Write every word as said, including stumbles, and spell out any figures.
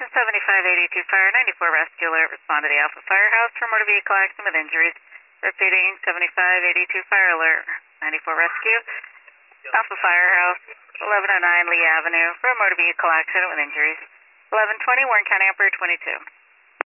seventy-five eighty-two Fire, ninety-four Rescue Alert. Respond to the Alpha Firehouse for motor vehicle accident with injuries. Repeating, seventy-five eighty-two Fire Alert, ninety-four Rescue. Alpha Firehouse, eleven oh nine Lee Avenue for a motor vehicle accident with injuries. eleven twenty Warren County Operator twenty-two.